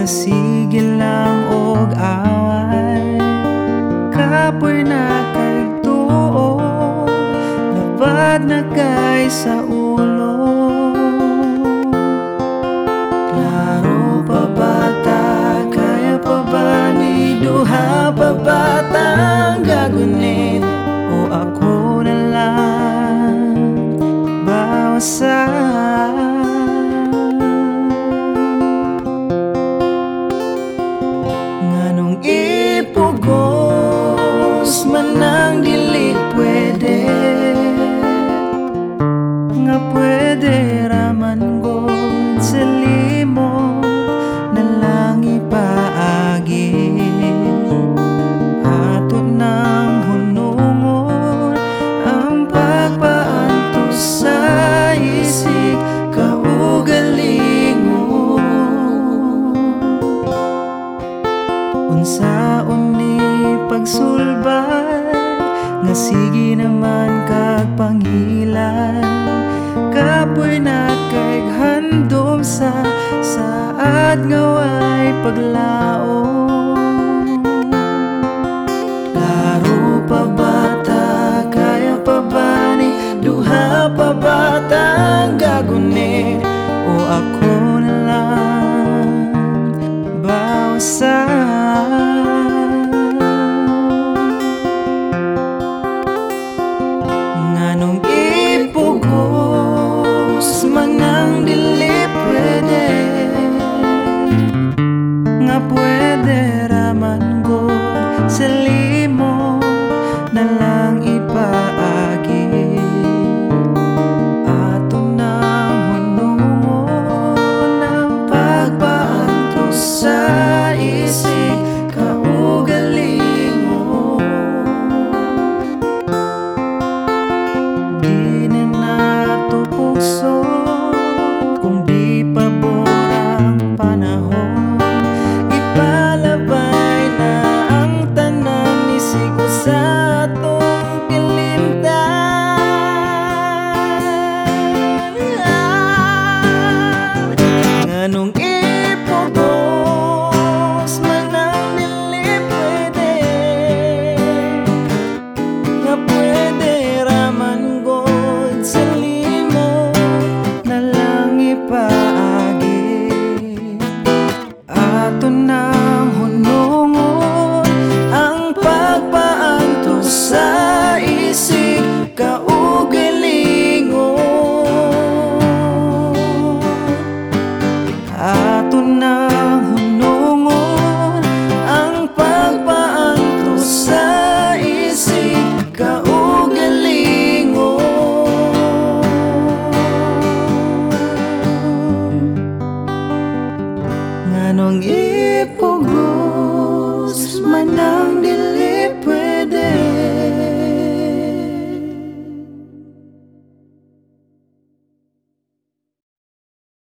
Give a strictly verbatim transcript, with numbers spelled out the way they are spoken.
sige lang og away, kapoy na kay tuo, labad na kay sa ulo. Klaro pa bata, kaya pa ba ni duha pa batang gagunit, o ako na lang bawasan? Nganong ipugos man ang dili pwede, nga pwede raman gud sa limo na lang ipaagi. Ato nang hunungon ang pagpaantos sa isig kaugalingon. Unsaon ni pagsulbad nga sige naman kag pangilan, kapoy na kay handom sa saad nga way paglaom. Klaro pa bata, kaya pa ba ni duha pa batang gagunit, o ako na lang bawasan? Nganong ipugos man ang dili pwede, nga pwede raman gud sa limo na lang ipaagi. Ato nang hunungon ang pagpaantos sa isig kaugalingon. Di na nato pugson kung di pa borang panahon, ipalabay na ang tanan isig sa atong pilimtan. Nganong ipugos man ang dili pwede, nga pwede raman gud sa limo na lang ipaagi. Ato nang hunungon ang pagpaantos sa isig kaugalingon. Ato nang hunungon ang pagpaantos sa isig kaugalingon. Nganong ipugos man ang dili